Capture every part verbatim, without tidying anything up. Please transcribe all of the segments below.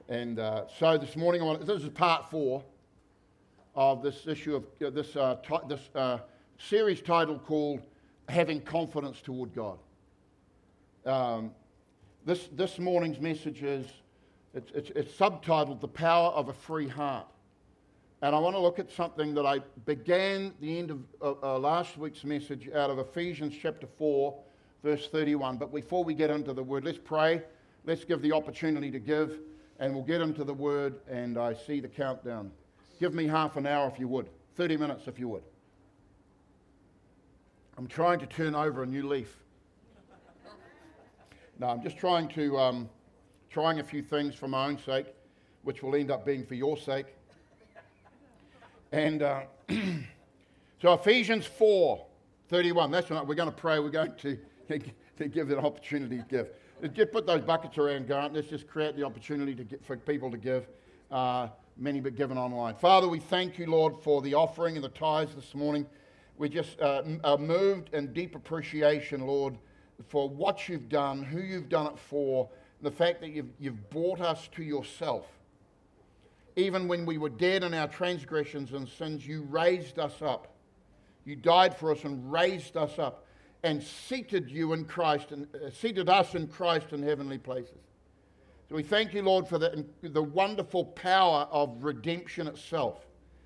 And uh, so this morning, I want, this is part four of this issue of uh, this uh, t- this uh, series title called "Having Confidence Toward God." Um, this this morning's message is it's, it's, it's subtitled "The Power of a Free Heart," and I want to look at something that I began the end of uh, uh, last week's message out of Ephesians chapter four, verse thirty-one. But before we get into the word, let's pray. Let's give the opportunity to give, and we'll get into the word. And I see the countdown. Give me half an hour if you would, thirty minutes if you would. I'm trying to turn over a new leaf. No, I'm just trying to, um, trying a few things for my own sake, which will end up being for your sake. And uh, so Ephesians four thirty-one, that's right, we're going to pray, we're going to, to give an opportunity to give. Just put those buckets around, Grant. Let's just create the opportunity to get, for people to give. Uh, many but given online. Father, we thank you, Lord, for the offering and the tithes this morning. We just uh, are moved in deep appreciation, Lord, for what you've done, who you've done it for, the fact that you've, you've brought us to yourself. Even when we were dead in our transgressions and sins, you raised us up. You died for us and raised us up and seated you in Christ and uh, seated us in Christ in heavenly places. So we thank you, Lord, for the, the wonderful power of redemption itself.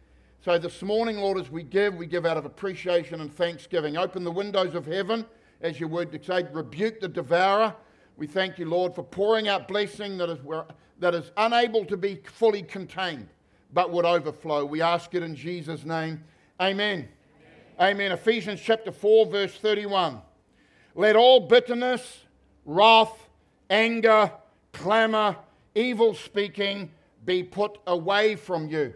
So this morning, Lord, as we give, we give out of appreciation and thanksgiving. Open the windows of heaven, as your word dictates, rebuke the devourer. We thank you, Lord, for pouring out blessing that is, that is unable to be fully contained, but would overflow. We ask it in Jesus' name. Amen. Amen. Amen. Ephesians chapter four, verse thirty-one. Let all bitterness, wrath, anger, clamour, evil speaking be put away from you,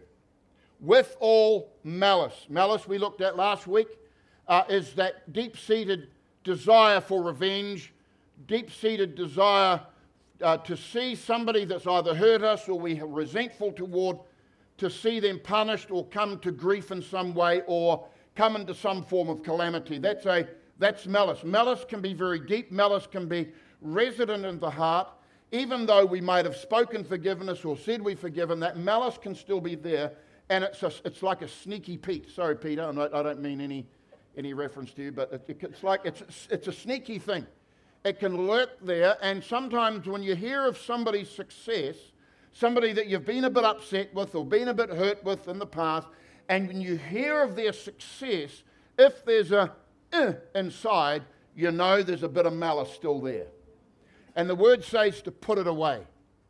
with all malice. Malice, we looked at last week, uh, is that deep-seated desire for revenge, deep-seated desire uh, to see somebody that's either hurt us or we are resentful toward, to see them punished or come to grief in some way or come into some form of calamity. That's a that's malice. Malice can be very deep. Malice can be resident in the heart. Even though we might have spoken forgiveness or said we've forgiven, that malice can still be there, and it's a, it's like a sneaky Pete. Sorry, Peter, I don't, I don't mean any any reference to you, but it, it's like it's it's a sneaky thing. It can lurk there, and sometimes when you hear of somebody's success, somebody that you've been a bit upset with or been a bit hurt with in the past, and when you hear of their success, if there's a uh, inside, you know there's a bit of malice still there. And the word says to put it away.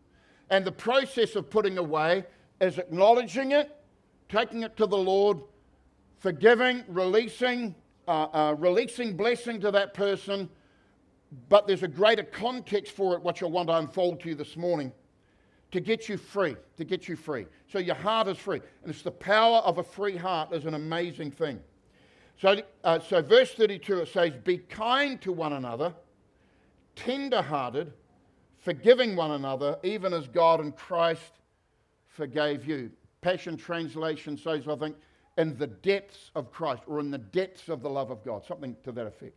And the process of putting away is acknowledging it, taking it to the Lord, forgiving, releasing, uh, uh, releasing blessing to that person. But there's a greater context for it, which I want to unfold to you this morning, to get you free, to get you free. So your heart is free. And it's the power of a free heart is an amazing thing. So, uh, so verse thirty-two, it says, be kind to one another, tender-hearted, forgiving one another, even as God in Christ forgave you. Passion Translation says, I think, in the depths of Christ, or in the depths of the love of God, something to that effect.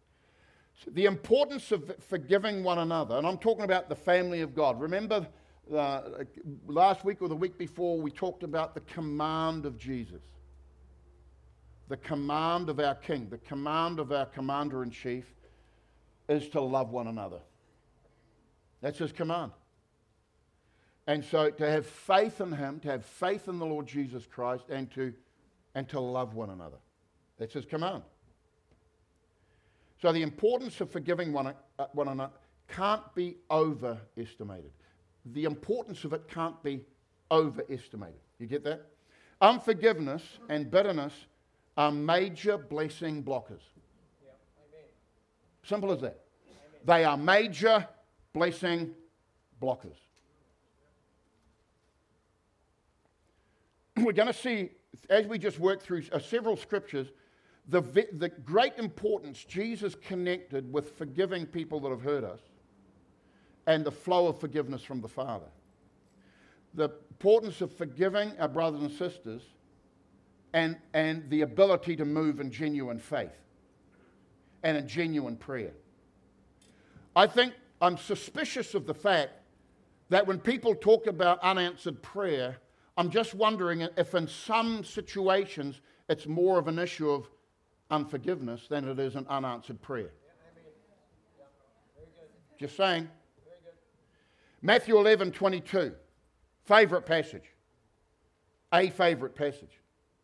So the importance of forgiving one another, and I'm talking about the family of God. Remember uh, last week or the week before, we talked about the command of Jesus. The command of our King, the command of our Commander-in-Chief, is to love one another. That's his command. And so to have faith in him, to have faith in the Lord Jesus Christ, and to and to love one another. That's his command. So the importance of forgiving one, uh, one another can't be overestimated. The importance of it can't be overestimated. You get that? Unforgiveness and bitterness are major blessing blockers. Simple as that. Amen. They are major blessing blockers. We're going to see, as we just work through uh, several scriptures, the, the great importance Jesus connected with forgiving people that have hurt us and the flow of forgiveness from the Father. The importance of forgiving our brothers and sisters and, and the ability to move in genuine faith and in genuine prayer. I think I'm suspicious of the fact that when people talk about unanswered prayer, I'm just wondering if in some situations it's more of an issue of unforgiveness than it is an unanswered prayer. Just saying. Matthew eleven twenty-two, favourite passage. A favourite passage.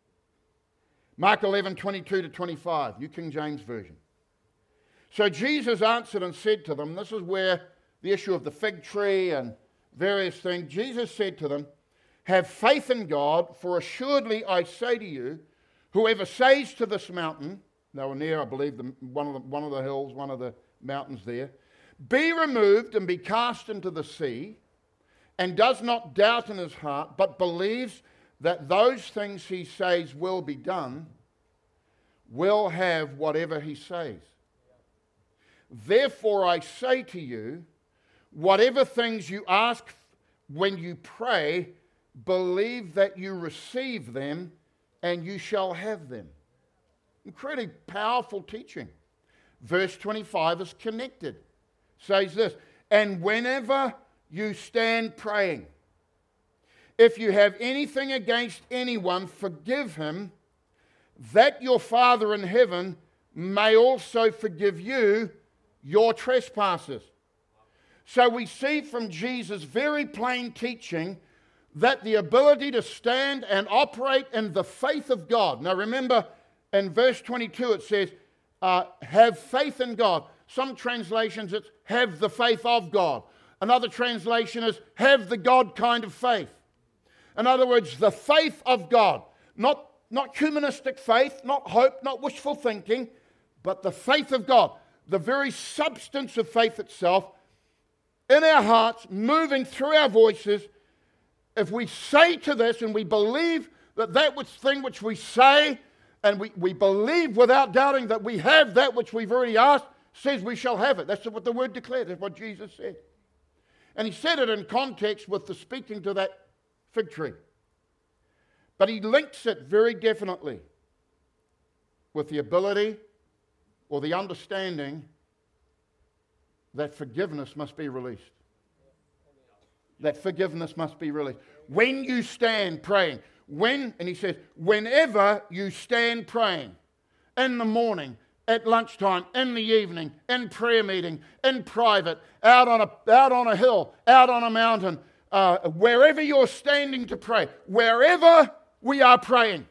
Mark eleven twenty-two to twenty-five, New King James Version. So Jesus answered and said to them, this is where the issue of the fig tree and various things, Jesus said to them, have faith in God, for assuredly I say to you, whoever says to this mountain, they were near, I believe, the, one, of the, one of the hills, one of the mountains there, be removed and be cast into the sea, and does not doubt in his heart, but believes that those things he says will be done, will have whatever he says. Therefore I say to you, whatever things you ask when you pray, believe that you receive them, and you shall have them. Incredibly powerful teaching. Verse twenty-five is connected. Says this, and whenever you stand praying, if you have anything against anyone, forgive him, that your Father in heaven may also forgive you your trespasses. So we see from Jesus' very plain teaching that the ability to stand and operate in the faith of God. Now remember, in verse twenty-two it says, uh, have faith in God. Some translations it's have the faith of God. Another translation is have the God kind of faith. In other words, the faith of God. Not, not humanistic faith, not hope, not wishful thinking, but the faith of God. The very substance of faith itself in our hearts, moving through our voices. If we say to this and we believe that that which thing which we say, and we, we believe without doubting that we have that which we've already asked, says we shall have it. That's what the word declares. That's what Jesus said. And he said it in context with the speaking to that fig tree. But he links it very definitely with the ability or the understanding that forgiveness must be released. That forgiveness must be released. When you stand praying, when, and he says, whenever you stand praying, in the morning, at lunchtime, in the evening, in prayer meeting, in private, out on a, out on a hill, out on a mountain, uh, wherever you're standing to pray, wherever we are praying,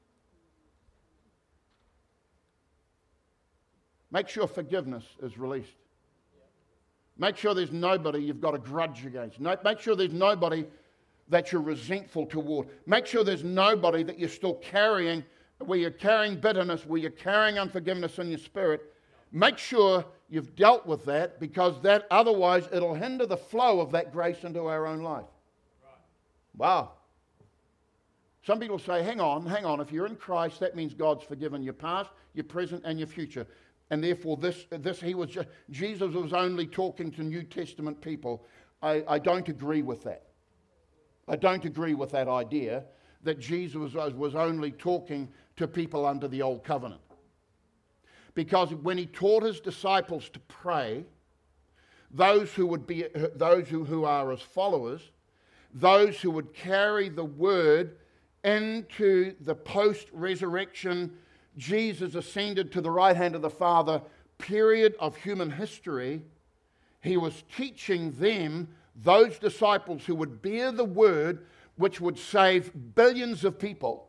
make sure forgiveness is released. Make sure there's nobody you've got a grudge against. No, make sure there's nobody that you're resentful toward. Make sure there's nobody that you're still carrying, where you're carrying bitterness, where you're carrying unforgiveness in your spirit. Make sure you've dealt with that, because that otherwise it'll hinder the flow of that grace into our own life. Wow. Some people say, hang on, hang on. If you're in Christ, that means God's forgiven your past, your present, and your future. And therefore, this, this he was just, Jesus was only talking to New Testament people. I, I don't agree with that. I don't agree with that idea that Jesus was, was only talking to people under the old covenant. Because when he taught his disciples to pray, those who would be those who, who are his followers, those who would carry the word into the post-resurrection, Jesus ascended to the right hand of the Father period of human history, he was teaching them, those disciples who would bear the word which would save billions of people.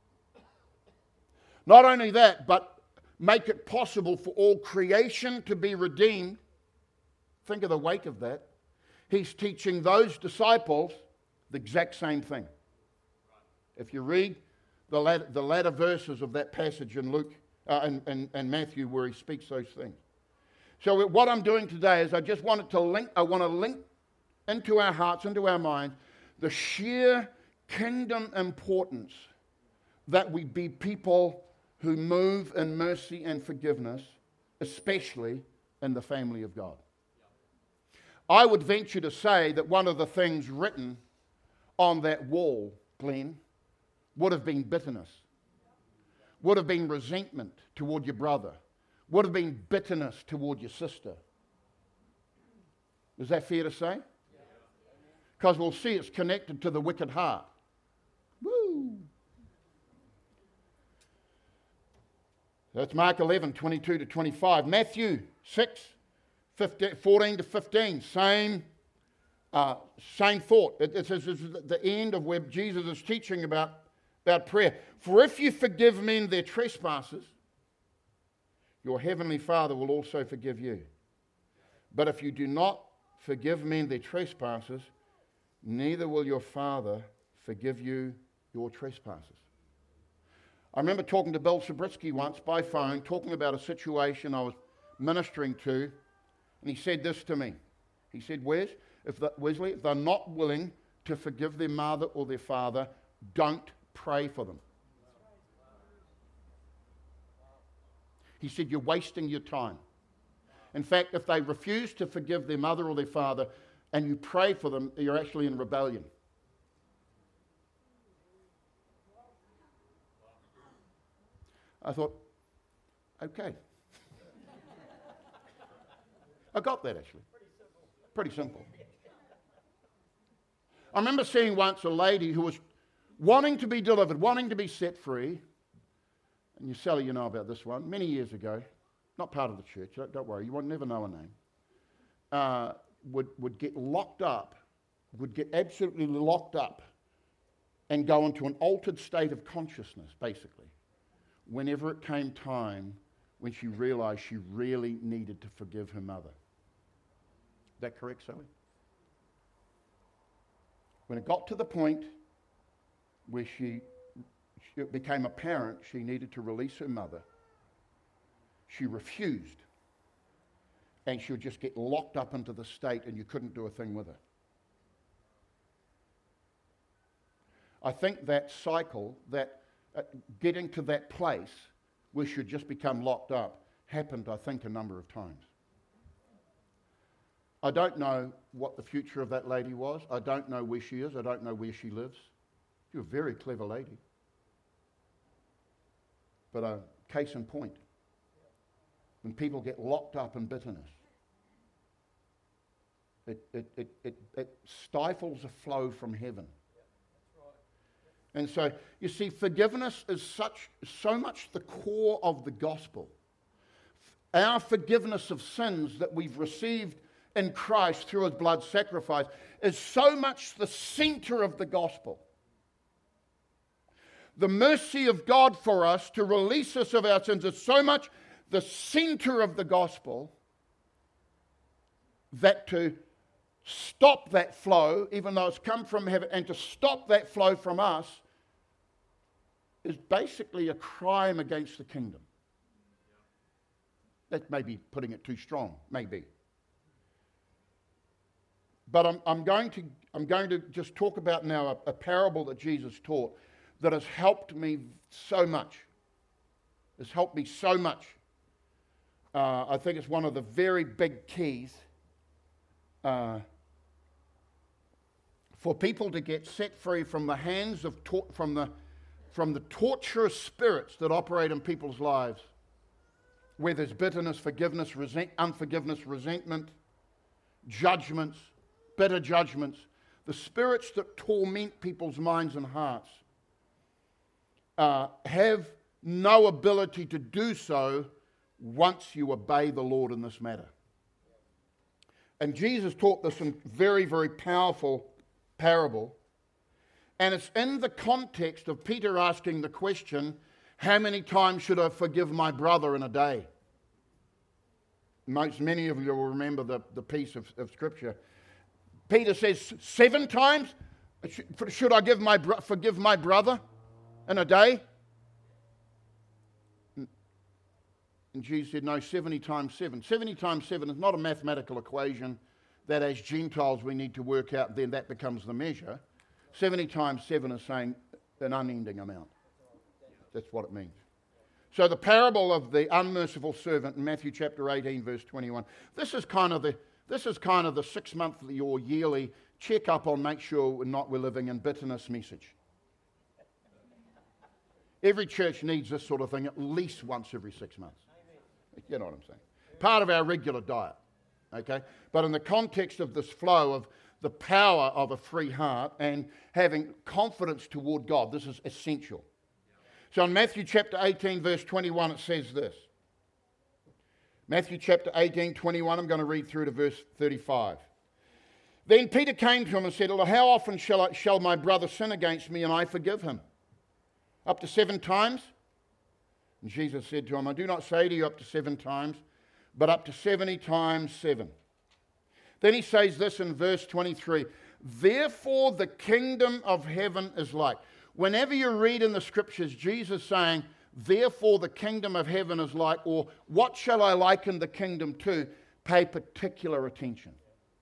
Not only that, but make it possible for all creation to be redeemed. Think of the weight of that. He's teaching those disciples the exact same thing. If you read the latter, the latter verses of that passage in Luke uh, and, and, and Matthew where he speaks those things. So what I'm doing today is I just wanted to link, I want to link into our hearts, into our minds, the sheer kingdom importance that we be people who move in mercy and forgiveness, especially in the family of God. I would venture to say that one of the things written on that wall, Glenn, would have been bitterness, would have been resentment toward your brother, would have been bitterness toward your sister. Is that fair to say? because we'll see it's connected to the wicked heart. Woo! That's Mark eleven, twenty-two to twenty-five. Matthew six, fifteen, fourteen to fifteen. Same, uh, same thought. It, it's, it's the end of where Jesus is teaching about, about prayer. For if you forgive men their trespasses, your heavenly Father will also forgive you. But if you do not forgive men their trespasses, neither will your Father forgive you your trespasses. I remember talking to Bill Subritsky once by phone, talking about a situation I was ministering to, and he said this to me. He said, Wes, if the, Wesley, if they're not willing to forgive their mother or their father, don't pray for them. He said, you're wasting your time. In fact, if they refuse to forgive their mother or their father and you pray for them, you're actually in rebellion. I thought, okay. I got that actually. Pretty simple. I remember seeing once a lady who was wanting to be delivered, wanting to be set free. And you, Sally, you know about this one, many years ago, not part of the church, don't, don't worry, you won't never know her name, uh, would, would get locked up, would get absolutely locked up and go into an altered state of consciousness, basically, whenever it came time when she realized she really needed to forgive her mother. Is that correct, Sally? When it got to the point where she it became apparent she needed to release her mother, she refused. And she would just get locked up into the state and you couldn't do a thing with her. I think that cycle, that uh, getting to that place where she'd just become locked up, happened, I think, a number of times. I don't know what the future of that lady was. I don't know where she is. I don't know where she lives. She's a very clever lady. But a case in point, when people get locked up in bitterness, it, it, it, it, it stifles a flow from heaven. And so, you see, forgiveness is such so much the core of the gospel. Our forgiveness of sins that we've received in Christ through his blood sacrifice is so much the center of the gospel. The mercy of God for us to release us of our sins is so much the center of the gospel that to stop that flow, even though it's come from heaven, and to stop that flow from us is basically a crime against the kingdom. That may be putting it too strong, maybe. But I'm, I'm, going to, I'm going to just talk about now a, a parable that Jesus taught that has helped me so much. It's helped me so much. Uh, I think it's one of the very big keys uh, for people to get set free from the hands of tor- from the from the torturous spirits that operate in people's lives, where there's bitterness, forgiveness, resent- unforgiveness, resentment, judgments, bitter judgments, the spirits that torment people's minds and hearts. Uh, have no ability to do so once you obey the Lord in this matter. And Jesus taught this in very, very powerful parable. And it's in the context of Peter asking the question, how many times should I forgive my brother in a day? Most, many of you will remember the, the piece of, of Scripture. Peter says, seven times? Should I give my bro- forgive my brother in a day? And Jesus said, no, seventy times seven. seventy times seven is not a mathematical equation that as Gentiles we need to work out, then that becomes the measure. seventy times seven is saying an unending amount. That's what it means. So the parable of the unmerciful servant in Matthew chapter eighteen, verse twenty-one, this is kind of the this is kind of the six-monthly or yearly check-up on make sure we're not we're living in bitterness message. Every church needs this sort of thing at least once every six months. You know what I'm saying? Part of our regular diet, okay? But in the context of this flow of the power of a free heart and having confidence toward God. This is essential. So in Matthew chapter eighteen, verse twenty-one, it says this. Matthew chapter eighteen, twenty-one, I'm going to read through to verse thirty-five. Then Peter came to him and said, "How often shall, I, shall my brother sin against me and I forgive him? Up to seven times?" And Jesus said to him, "I do not say to you up to seven times, but up to seventy times seven." Then he says this in verse twenty-three, "Therefore the kingdom of heaven is like." Whenever you read in the scriptures Jesus saying, "Therefore the kingdom of heaven is like," or "What shall I liken the kingdom to?" pay particular attention.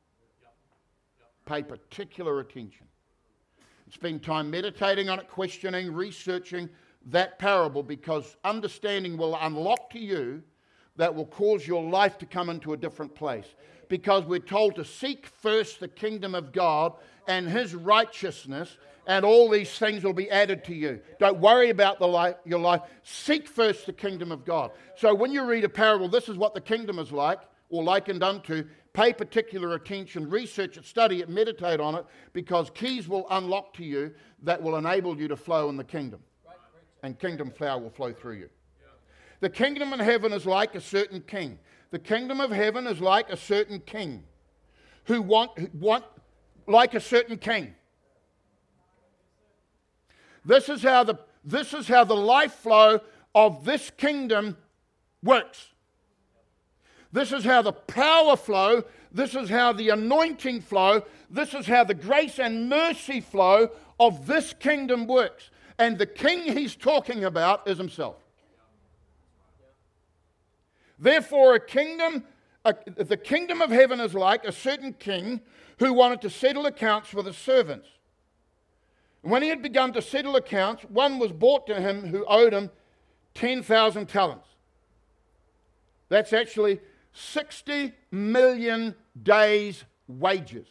Pay particular attention. Spend time meditating on it, questioning, researching that parable, because understanding will unlock to you that will cause your life to come into a different place. Because we're told to seek first the kingdom of God and His righteousness, and all these things will be added to you. Don't worry about the life, your life. Seek first the kingdom of God. So when you read a parable, this is what the kingdom is like, or likened unto. Pay particular attention, research it, study it, meditate on it, because keys will unlock to you that will enable you to flow in the kingdom. And kingdom flower will flow through you. The kingdom in heaven is like a certain king. The kingdom of heaven is like a certain king who want, who want like a certain king. This is how the this is how the life flow of this kingdom works. This is how the power flow, this is how the anointing flow, this is how the grace and mercy flow of this kingdom works. And the king he's talking about is himself. Therefore, a kingdom, a, the kingdom of heaven is like a certain king who wanted to settle accounts with his servants. When he had begun to settle accounts, one was brought to him who owed him ten thousand talents. That's actually sixty million days' wages.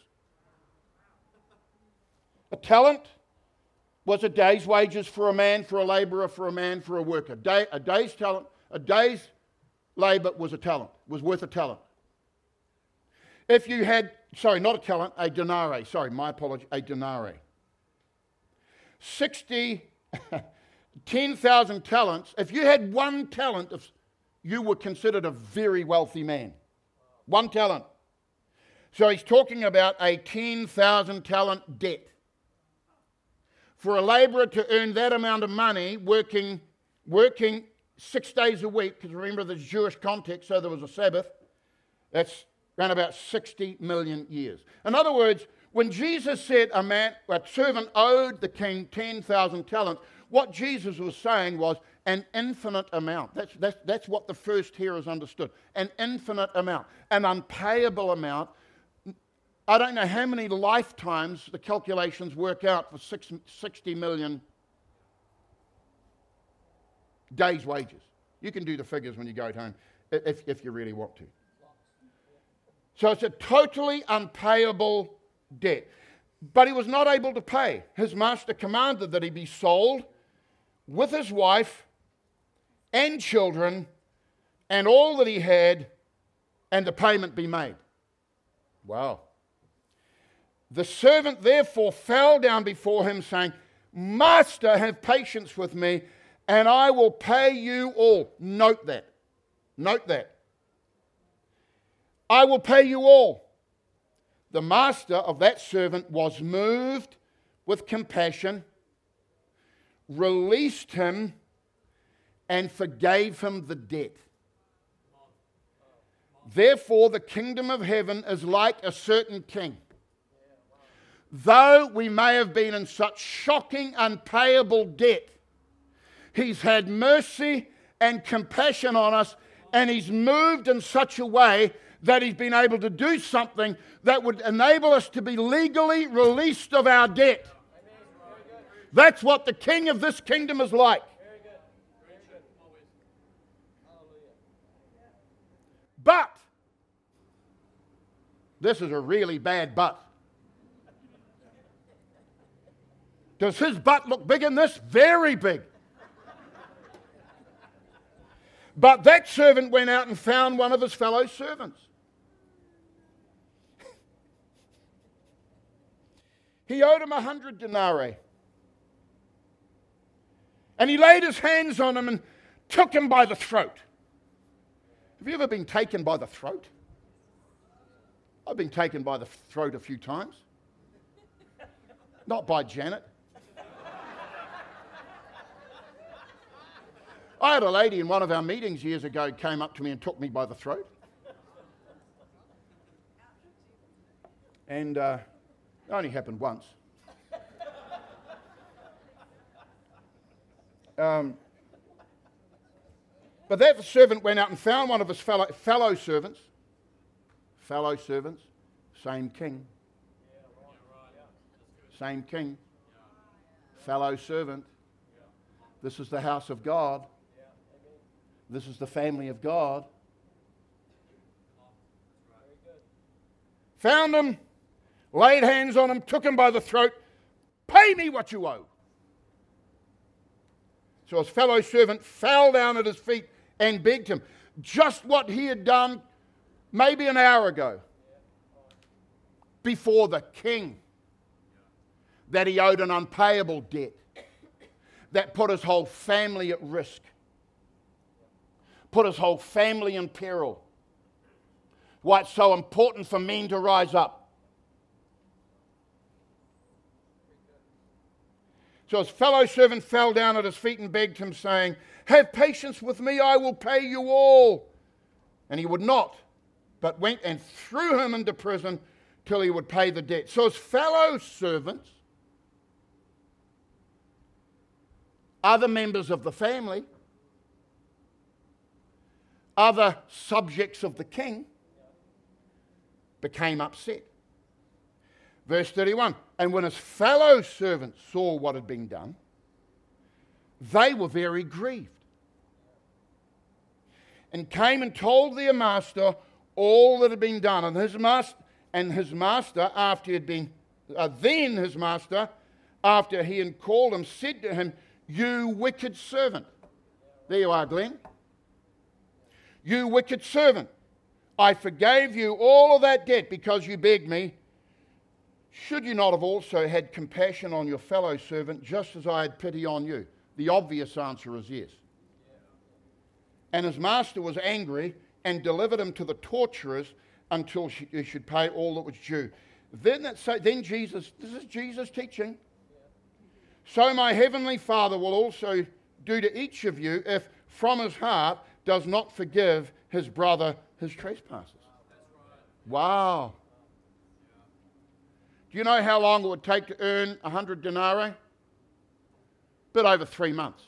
A talent was a day's wages for a man, for a labourer, for a man, for a worker. Day, a day's talent, a day's labour was a talent, was worth a talent. If you had, sorry, not a talent, a denarii, sorry, my apology, a denarii. sixty, ten thousand talents, if you had one talent, you were considered a very wealthy man. One talent. So he's talking about a ten thousand talent debt. For a labourer to earn that amount of money, working, working six days a week, because remember the Jewish context, so there was a Sabbath, that's around about sixty million years. In other words, when Jesus said a man, a servant owed the king ten thousand talents, what Jesus was saying was an infinite amount. That's, that's, that's what the first hearers understood. An infinite amount. An unpayable amount. I don't know how many lifetimes the calculations work out for six, sixty million days' wages. You can do the figures when you go home if, if you really want to. So it's a totally unpayable debt. But he was not able to pay. His master commanded that he be sold with his wife and children and all that he had, and the payment be made. Wow. The servant therefore fell down before him, saying, "Master, have patience with me, and I will pay you all." Note that. Note that. I will pay you all. The master of that servant was moved with compassion, released him, and forgave him the debt. Therefore, the kingdom of heaven is like a certain king. Though we may have been in such shocking, unpayable debt, he's had mercy and compassion on us, and he's moved in such a way that he's been able to do something that would enable us to be legally released of our debt. That's what the king of this kingdom is like. But, this is a really bad but. Does his butt look big in this? Very big. But that servant went out and found one of his fellow servants. He owed him a hundred denarii. And he laid his hands on him and took him by the throat. Have you ever been taken by the throat? I've been taken by the throat a few times. Not by Janet. I had a lady in one of our meetings years ago came up to me and took me by the throat. And uh, it only happened once. Um, but that servant went out and found one of his fellow, fellow servants. Fellow servants, same king. Same king. Fellow servant. This is the house of God. This is the family of God. Found him, laid hands on him, took him by the throat. Pay me what you owe. So his fellow servant fell down at his feet and begged him. Just what he had done maybe an hour ago before the king, that he owed an unpayable debt that put his whole family at risk, put his whole family in peril. Why it's so important for men to rise up. So his fellow servant fell down at his feet and begged him, saying, "Have patience with me, I will pay you all." And he would not, but went and threw him into prison till he would pay the debt. So his fellow servants, other members of the family, other subjects of the king, became upset. Verse thirty-one, and when his fellow servants saw what had been done, they were very grieved, and came and told their master all that had been done. And his master, and his master, after he had been, uh, then his master, after he had called him, said to him, "You wicked servant." There you are, Glenn. "You wicked servant, I forgave you all of that debt because you begged me. Should you not have also had compassion on your fellow servant, just as I had pity on you?" The obvious answer is yes. And his master was angry and delivered him to the torturers until he should pay all that was due. Then, that say, then Jesus, this is Jesus teaching. "So my heavenly Father will also do to each of you if from his heart does not forgive his brother his trespasses." Wow. Do you know how long it would take to earn a hundred denarii? Bit over three months.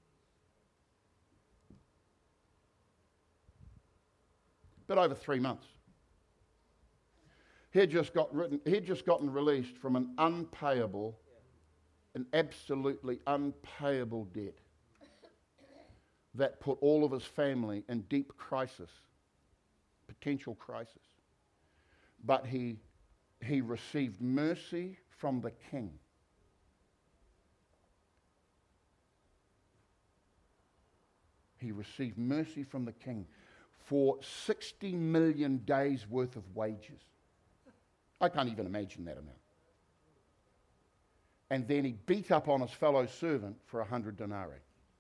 Bit over three months. He had just got written, he had just gotten released from an unpayable, an absolutely unpayable debt that put all of his family in deep crisis, potential crisis. But he he received mercy from the king. He received mercy from the king for sixty million days worth of wages. I can't even imagine that amount. And then he beat up on his fellow servant for a hundred denarii.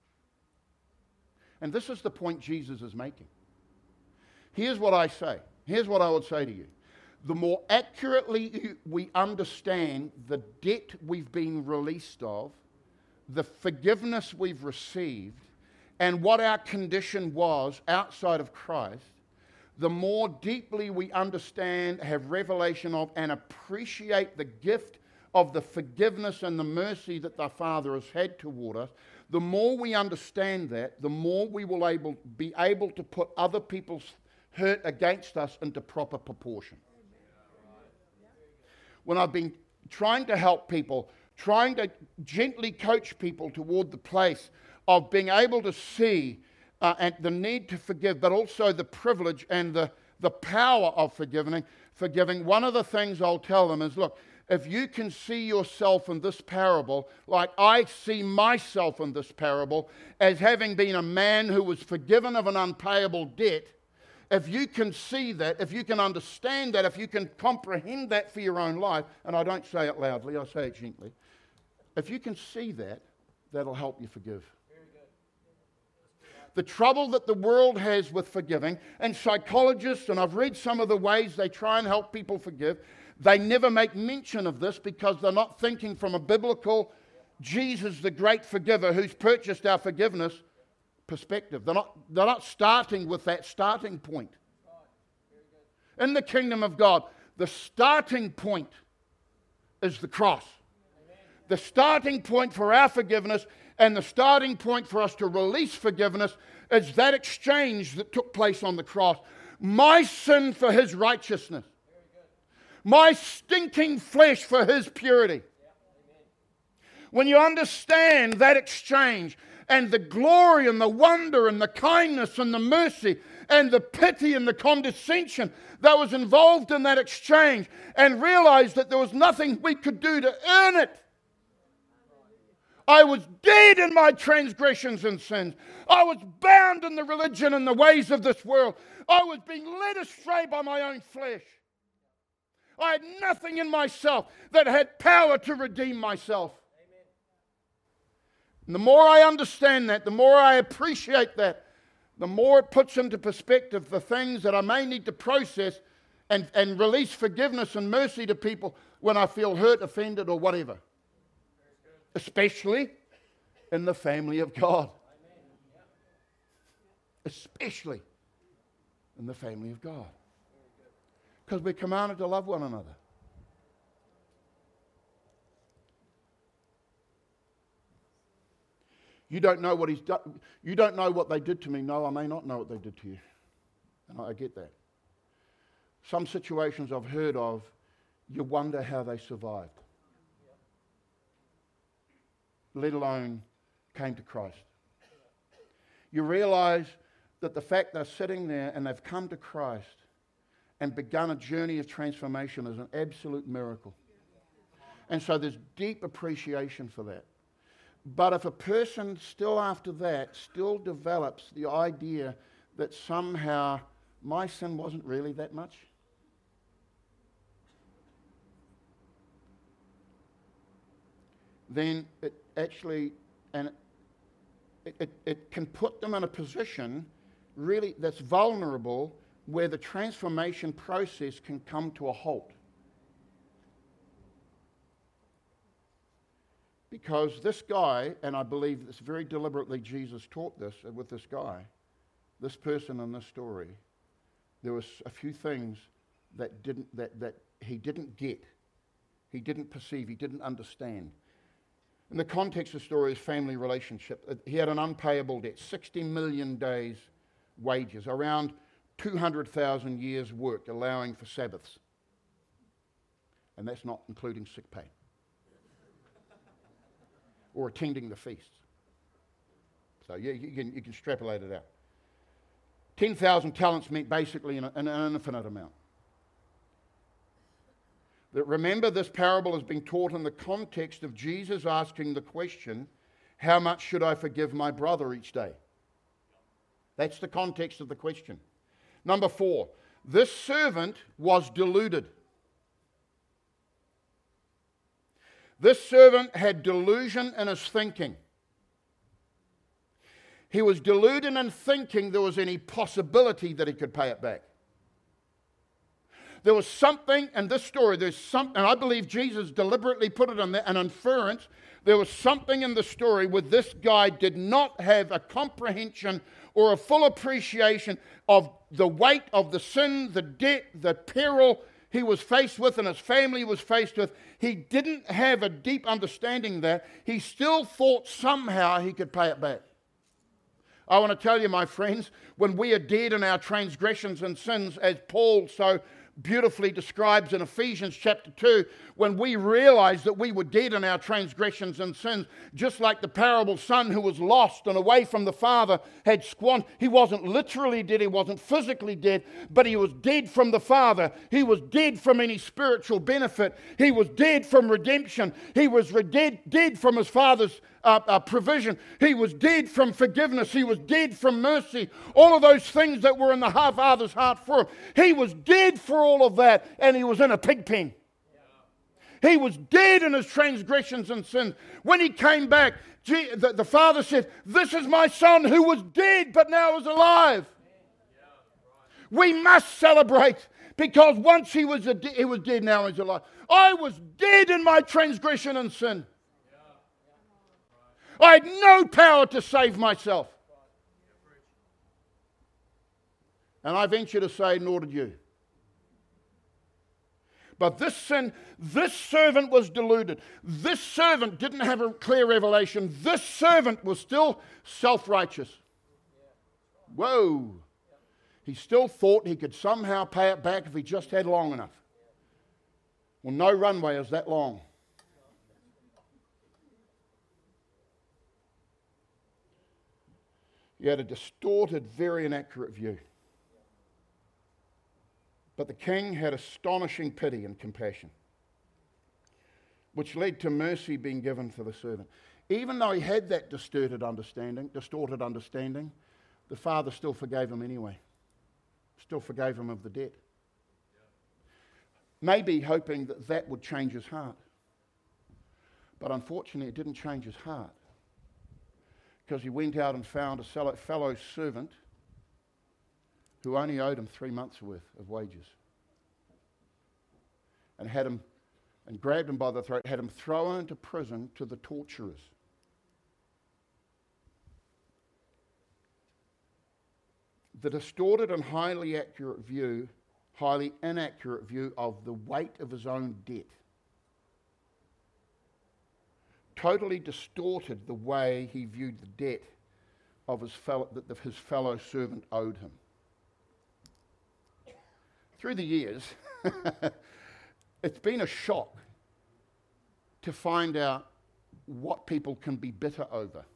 And this is the point Jesus is making. Here's what I say. Here's what I would say to you. The more accurately we understand the debt we've been released of, the forgiveness we've received, and what our condition was outside of Christ, the more deeply we understand, have revelation of, and appreciate the gift of the forgiveness and the mercy that the Father has had toward us, the more we understand that, the more we will able, be able to put other people's hurt against us into proper proportion. When I've been trying to help people, trying to gently coach people toward the place of being able to see uh, and the need to forgive, but also the privilege and the, the power of forgiving, forgiving, one of the things I'll tell them is, look, if you can see yourself in this parable, like I see myself in this parable, as having been a man who was forgiven of an unpayable debt, if you can see that, if you can understand that, if you can comprehend that for your own life, and I don't say it loudly, I say it gently, if you can see that, that'll help you forgive. The trouble that the world has with forgiving, and psychologists, and I've read some of the ways they try and help people forgive, they never make mention of this because they're not thinking from a biblical Jesus, the great forgiver who's purchased our forgiveness perspective. They're not, they're not starting with that starting point. In the kingdom of God, the starting point is the cross. The starting point for our forgiveness and the starting point for us to release forgiveness is that exchange that took place on the cross. My sin for his righteousness. My stinking flesh for his purity. When you understand that exchange and the glory and the wonder and the kindness and the mercy and the pity and the condescension that was involved in that exchange, and realize that there was nothing we could do to earn it. I was dead in my transgressions and sins. I was bound in the religion and the ways of this world. I was being led astray by my own flesh. I had nothing in myself that had power to redeem myself. And the more I understand that, the more I appreciate that, the more it puts into perspective the things that I may need to process and, and release forgiveness and mercy to people when I feel hurt, offended, or whatever. Especially in the family of God. Especially in the family of God. Because we're commanded to love one another. You don't know what he's done. You don't know what they did to me. No, I may not know what they did to you. And I get that. Some situations I've heard of, you wonder how they survived. Let alone came to Christ. You realize that the fact they're sitting there and they've come to Christ and begun a journey of transformation is an absolute miracle. And so there's deep appreciation for that. But if a person still after that still develops the idea that somehow my sin wasn't really that much, then it actually, and it, it, it can put them in a position really that's vulnerable where the transformation process can come to a halt. Because this guy, and I believe this very deliberately Jesus taught this with this guy, this person in this story, there was a few things that didn't that, that he didn't get, he didn't perceive, he didn't understand. In the context of the story is family relationship. He had an unpayable debt, sixty million days wages, around two hundred thousand years work, allowing for Sabbaths. And that's not including sick pay. Or attending the feasts. So you, you, can, you can extrapolate it out. ten thousand talents meant basically an, an, an infinite amount. That remember, this parable is being taught in the context of Jesus asking the question, how much should I forgive my brother each day? That's the context of the question. Number four, this servant was deluded. This servant had delusion in his thinking. He was deluded in thinking there was any possibility that he could pay it back. There was something in this story, there's something, and I believe Jesus deliberately put it in there, an inference. There was something in the story where this guy did not have a comprehension or a full appreciation of the weight of the sin, the debt, the peril he was faced with and his family was faced with. He didn't have a deep understanding that. He still thought somehow he could pay it back. I want to tell you, my friends, when we are dead in our transgressions and sins, as Paul so beautifully describes in Ephesians chapter two, when we realized that we were dead in our transgressions and sins, just like the parable son who was lost and away from the father had squandered. He wasn't literally dead, he wasn't physically dead, but he was dead from the father. He was dead from any spiritual benefit. He was dead from redemption. He was dead, dead from his father's Uh, uh, provision. He was dead from forgiveness. He was dead from mercy. All of those things that were in the Father's heart for him. He was dead for all of that, and he was in a pig pen. He was dead in his transgressions and sins. When he came back, gee, the, the Father said, "This is my son who was dead but now is alive." We must celebrate, because once he was, a, he was dead, now he's alive. I was dead in my transgression and sin. I had no power to save myself. And I venture to say, nor did you. But this sin, this servant was deluded. This servant didn't have a clear revelation. This servant was still self-righteous. Whoa. He still thought he could somehow pay it back if he just had long enough. Well, no runway is that long. He had a distorted, very inaccurate view. But the king had astonishing pity and compassion, which led to mercy being given for the servant. Even though he had that distorted understanding, distorted understanding, the father still forgave him anyway. Still forgave him of the debt. Maybe hoping that that would change his heart. But unfortunately, it didn't change his heart, because he went out and found a fellow servant who only owed him three months' worth of wages, and had him, and grabbed him by the throat, had him thrown into prison to the torturers. The distorted and highly accurate view, highly inaccurate view of the weight of his own debt totally distorted the way he viewed the debt of his fellow, that his fellow servant owed him. Through the years, it's been a shock to find out what people can be bitter over.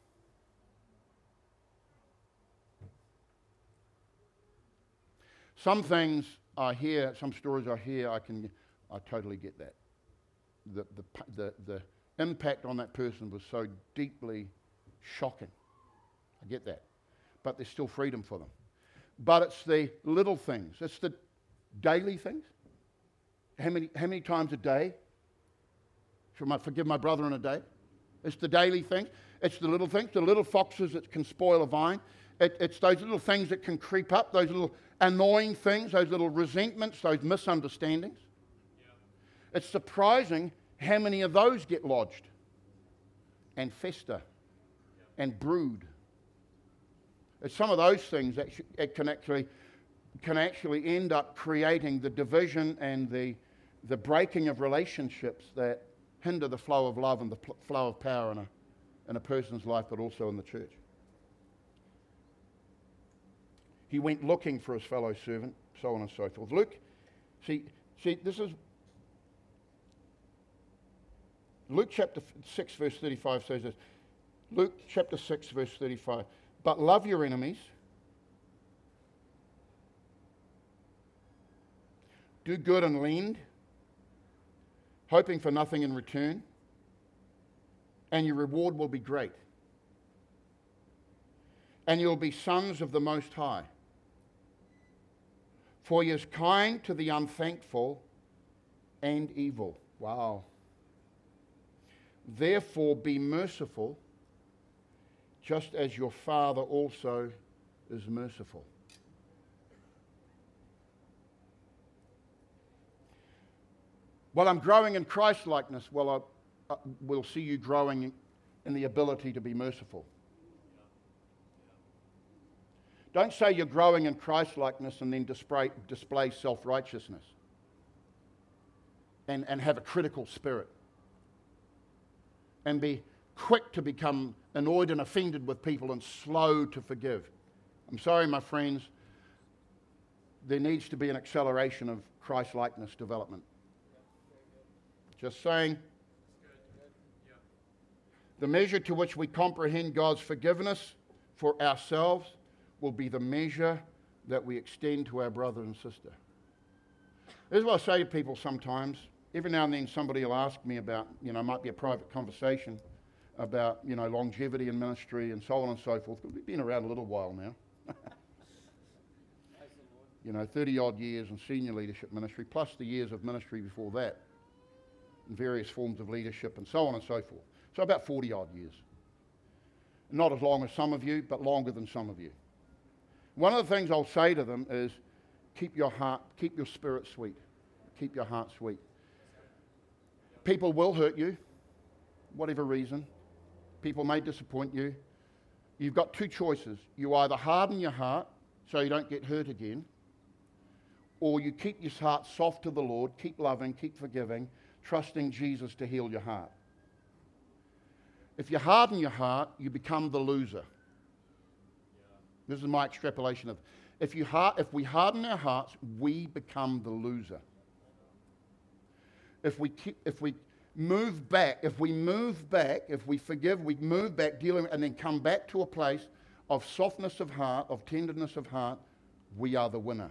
Some things I hear, some stories I hear, I can, I totally get that. The the the the impact on that person was so deeply shocking. I get that. But there's still freedom for them. But it's the little things. It's the daily things. How many, how many times a day should I forgive my brother in a day? It's the daily things. It's the little things, the little foxes that can spoil a vine. It, it's those little things that can creep up, those little annoying things, those little resentments, those misunderstandings. Yeah. It's surprising how many of those get lodged and fester and brood. It's some of those things that sh- it can actually can actually end up creating the division and the the breaking of relationships that hinder the flow of love and the pl- flow of power in a in a person's life, but also in the church. He went looking for his fellow servant, so on and so forth. Luke, see, see, this is Luke chapter six, verse thirty-five says this. Luke chapter six, verse thirty-five. But love your enemies. Do good and lend, hoping for nothing in return, and your reward will be great. And you'll be sons of the Most High. For he is kind to the unthankful and evil. Wow. Therefore be merciful, just as your Father also is merciful. Well, I'm growing in Christ-likeness. Well, I, I, we'll see you growing in, in the ability to be merciful. Don't say you're growing in Christ-likeness and then display, display self-righteousness and, and have a critical spirit and be quick to become annoyed and offended with people and slow to forgive. I'm sorry, my friends. there needs to be an acceleration of Christ-likeness development. Just saying. The measure to which we comprehend God's forgiveness for ourselves will be the measure that we extend to our brother and sister. This is what I say to people sometimes. Every now and then somebody will ask me about, you know, it might be a private conversation about, you know, longevity in ministry and so on and so forth. We've been around a little while now. You know, thirty odd years in senior leadership ministry, plus the years of ministry before that, in various forms of leadership and so on and so forth. So about forty odd years. Not as long as some of you, but longer than some of you. One of the things I'll say to them is, keep your heart, keep your spirit sweet. Keep your heart sweet. People will hurt you, whatever reason. People may disappoint you. You've got two choices. You either harden your heart so you don't get hurt again, or you keep your heart soft to the Lord, keep loving, keep forgiving, trusting Jesus to heal your heart. If you harden your heart, you become the loser. This is my extrapolation of, if you har- if we harden our hearts, we become the loser. If we keep, if we move back, if we move back, if we forgive, we move back, dealing, and then come back to a place of softness of heart, of tenderness of heart, we are the winner.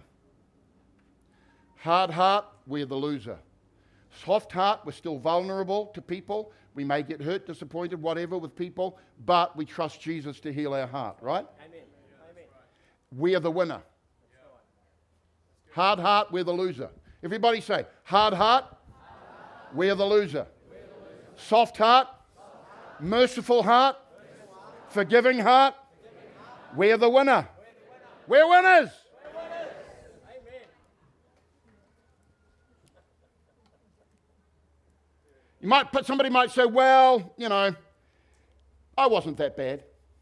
Hard heart, we're the loser. Soft heart, we're still vulnerable to people. We may get hurt, disappointed, whatever with people, but we trust Jesus to heal our heart, right? Amen. Amen. We are the winner. Hard heart, we're the loser. Everybody say, hard heart, we're the loser. Soft heart, merciful heart, forgiving heart, we're the winner. We're winners. You might put, somebody might say, well, you know, I wasn't that bad.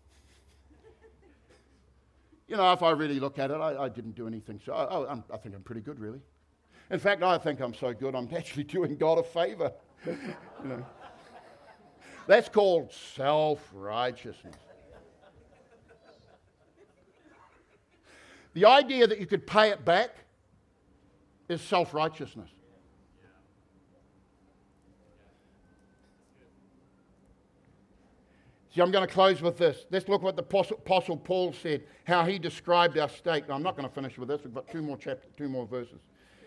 You know, if I really look at it, I, I didn't do anything. So I, I, I think I'm pretty good, really. In fact, I think I'm so good, I'm actually doing God a favor. You know, that's called self-righteousness. The idea that you could pay it back is self-righteousness. See, I'm going to close with this. Let's look what the Apostle, Apostle Paul said, how he described our state. Now, I'm not going to finish with this. We've got two more chapters, two more verses.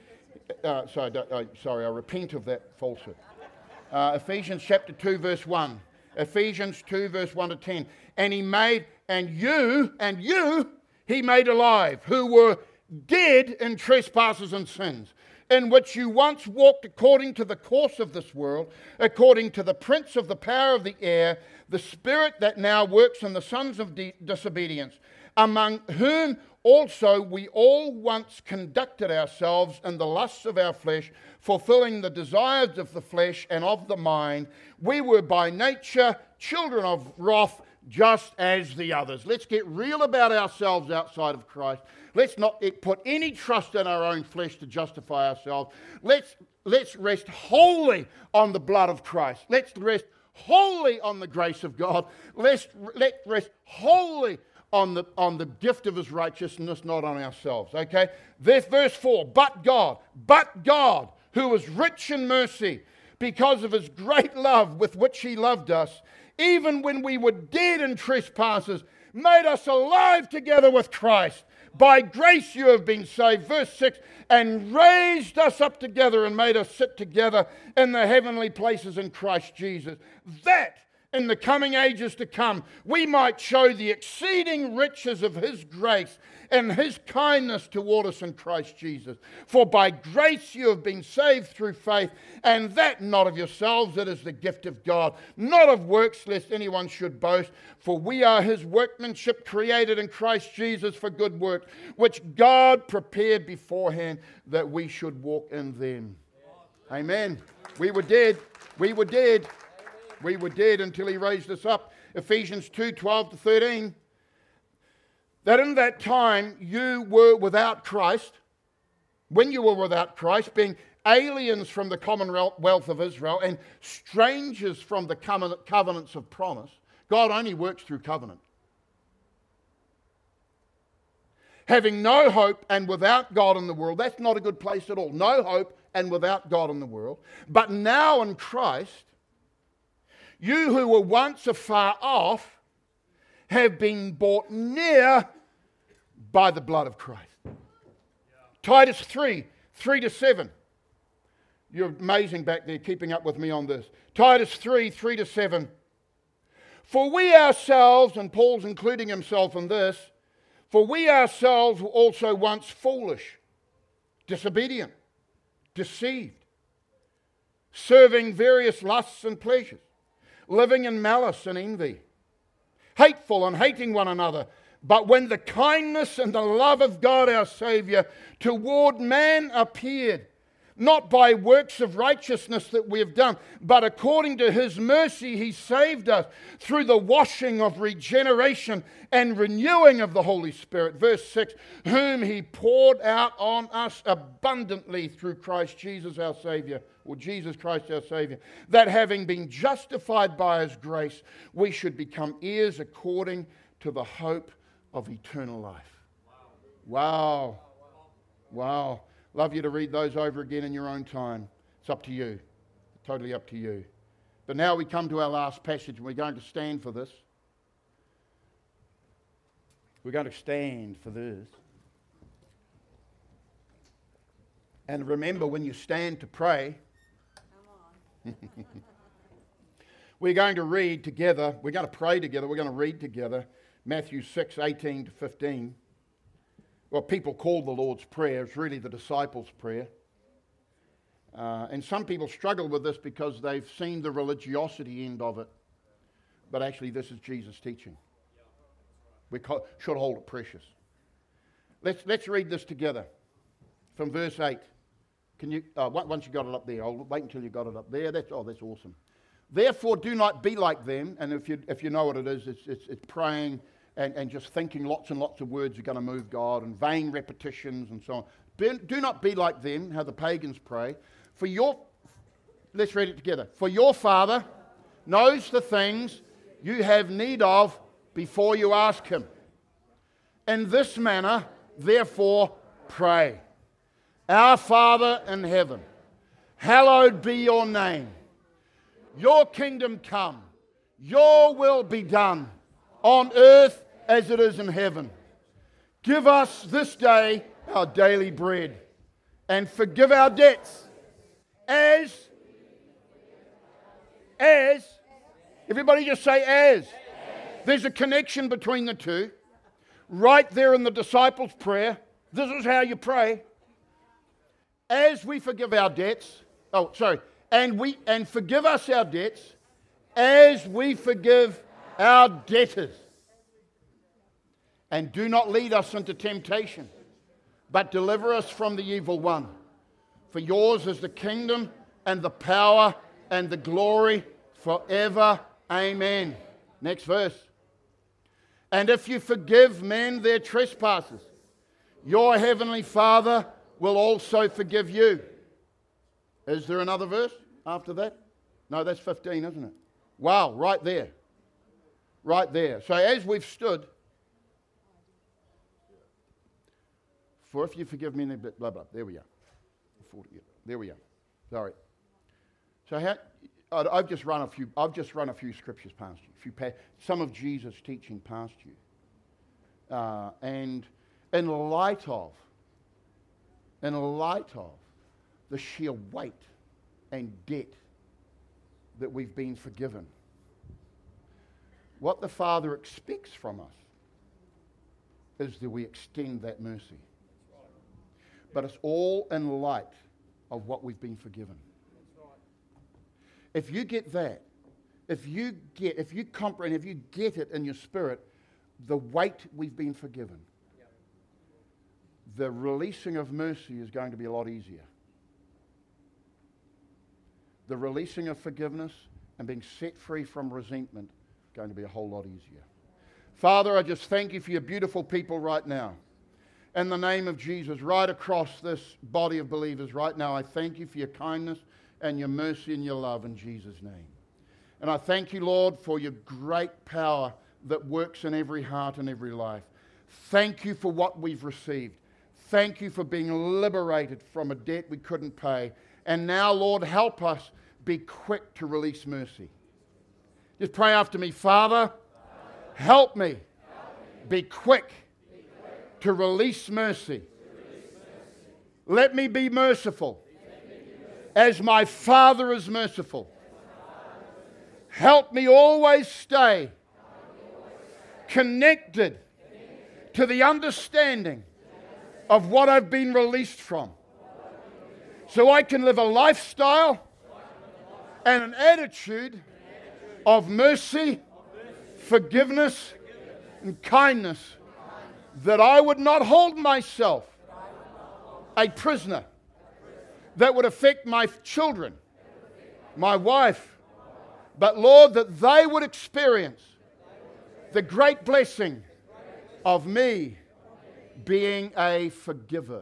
Uh, sorry, uh, sorry, I repent of that falsehood. Uh, Ephesians chapter two, verse one. Ephesians two, verse one to ten. And he made, and you, and you, he made alive, who were dead in trespasses and sins, in which you once walked according to the course of this world, according to the prince of the power of the air, the spirit that now works in the sons of de- disobedience, among whom also we all once conducted ourselves in the lusts of our flesh, fulfilling the desires of the flesh and of the mind. We were by nature children of wrath, just as the others. Let's get real about ourselves outside of Christ. Let's not put any trust in our own flesh to justify ourselves. Let's, let's rest wholly on the blood of Christ. Let's rest wholly on the grace of God. Let's let rest wholly on the, on the gift of his righteousness, not on ourselves. Okay? There's verse four. But God, but God, who is rich in mercy, because of his great love with which he loved us, even when we were dead in trespasses, made us alive together with Christ. By grace you have been saved. Verse six, and raised us up together and made us sit together in the heavenly places in Christ Jesus, that in the coming ages to come we might show the exceeding riches of his grace and his kindness toward us in Christ Jesus. For by grace you have been saved through faith, and that not of yourselves, it is the gift of God, not of works, lest anyone should boast. For we are his workmanship, created in Christ Jesus for good works, which God prepared beforehand that we should walk in them. Amen. We were dead. We were dead. We were dead until he raised us up. Ephesians two, twelve to thirteen. That in that time you were without Christ, when you were without Christ, being aliens from the commonwealth of Israel and strangers from the covenants of promise. God only works through covenant. having no hope and without God in the world. That's not a good place at all. No hope and without God in the world. But now in Christ, you who were once afar off have been brought near by the blood of Christ. Yeah. Titus three, three to seven. You're amazing back there keeping up with me on this. Titus three, three to seven. For we ourselves, and Paul's including himself in this, for we ourselves were also once foolish, disobedient, deceived, serving various lusts and pleasures, living in malice and envy, hateful and hating one another. But when the kindness and the love of God our Saviour toward man appeared, not by works of righteousness that we have done, but according to his mercy he saved us through the washing of regeneration and renewing of the Holy Spirit. Verse six, whom he poured out on us abundantly through Christ Jesus our Saviour, or Jesus Christ our Saviour, that having been justified by his grace, we should become heirs according to the hope of eternal life. Wow. Wow. Love you to read those over again in your own time. It's up to you. Totally up to you. But now we come to our last passage, and we're going to stand for this. We're going to stand for this. And remember, when you stand to pray, come on. We're going to read together. We're going to pray together. We're going to read together Matthew six, eighteen to fifteen. Well, people call the Lord's Prayer. It's really the disciples' prayer. Uh, and some people struggle with this because they've seen the religiosity end of it. But actually, this is Jesus' teaching. We co- should hold it precious. Let's, let's read this together from verse eight. Can you? Uh, once you got it up there, I'll wait until you got it up there. That's, oh, that's awesome. Therefore, do not be like them. And if you, if you know what it is, it's, it's, it's praying And, and just thinking lots and lots of words are going to move God, and vain repetitions and so on. Do, do not be like them, how the pagans pray. For your, let's read it together. For your Father knows the things you have need of before you ask him. In this manner, therefore, pray. Our Father in heaven, hallowed be your name. Your kingdom come. Your will be done on earth as it is in heaven. Give us this day our daily bread, and forgive our debts as, as, everybody just say as. There's a connection between the two. Right there in the disciples' prayer, this is how you pray. As we forgive our debts, oh, sorry, and we and forgive us our debts as we forgive our debtors. And do not lead us into temptation, but deliver us from the evil one. For yours is the kingdom and the power and the glory forever. Amen. Next verse. And if you forgive men their trespasses, your heavenly Father will also forgive you. Is there another verse after that? No, that's fifteen, isn't it? Wow, right there. Right there. So as we've stood, for if you forgive me, blah, blah, there we are. There we are. Sorry. So how, I've just run a few. I've just run a few scriptures past you. A few pa- some of Jesus' teaching past you, uh, and in light of, in light of the sheer weight and debt that we've been forgiven, what the Father expects from us is that we extend that mercy. But it's all in light of what we've been forgiven. If you get that, if you get, if you comprehend, if you get it in your spirit, the weight we've been forgiven, the releasing of mercy is going to be a lot easier. The releasing of forgiveness and being set free from resentment is going to be a whole lot easier. Father, I just thank you for your beautiful people right now. In the name of Jesus, right across this body of believers right now, I thank you for your kindness and your mercy and your love in Jesus' name. And I thank you, Lord, for your great power that works in every heart and every life. Thank you for what we've received. Thank you for being liberated from a debt we couldn't pay. And now, Lord, help us be quick to release mercy. Just pray after me. Father, help me be quick to release mercy. Let me be merciful as my Father is merciful. Help me always stay connected to the understanding of what I've been released from, so I can live a lifestyle and an attitude of mercy, forgiveness, and kindness, that I would not hold myself a prisoner that would affect my children, my wife, but Lord, that they would experience the great blessing of me being a forgiver.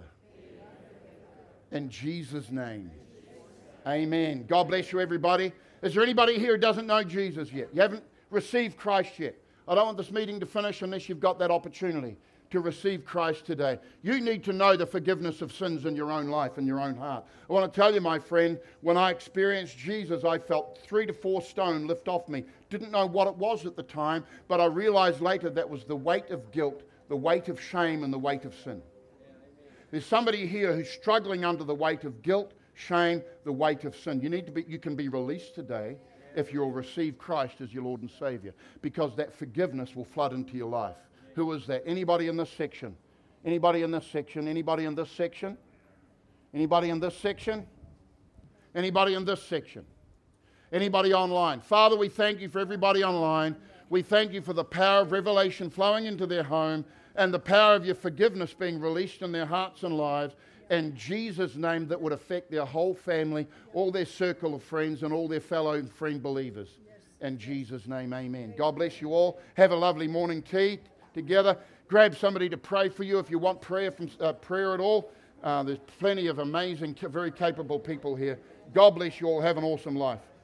In Jesus' name, amen. God bless you, everybody. Is there anybody here who doesn't know Jesus yet? You haven't received Christ yet? I don't want this meeting to finish unless you've got that opportunity to receive Christ today. You need to know the forgiveness of sins in your own life and your own heart. I want to tell you, my friend, when I experienced Jesus, I felt three to four stone lift off me. Didn't know what it was at the time, but I realized later that was the weight of guilt, the weight of shame, and the weight of sin. There's somebody here who's struggling under the weight of guilt, shame, the weight of sin. You need to be, you can be released today if you'll receive Christ as your Lord and Savior, because that forgiveness will flood into your life. Who is that? Anybody in this section? Anybody in this section? Anybody in this section? Anybody in this section? Anybody in this section? Anybody online? Father, we thank you for everybody online. We thank you for the power of revelation flowing into their home and the power of your forgiveness being released in their hearts and lives. In Jesus' name, that would affect their whole family, all their circle of friends, and all their fellow friend believers. In Jesus' name, amen. God bless you all. Have a lovely morning tea together. Grab somebody to pray for you if you want prayer from uh, prayer at all. Uh, there's plenty of amazing, very capable people here. God bless you all. Have an awesome life.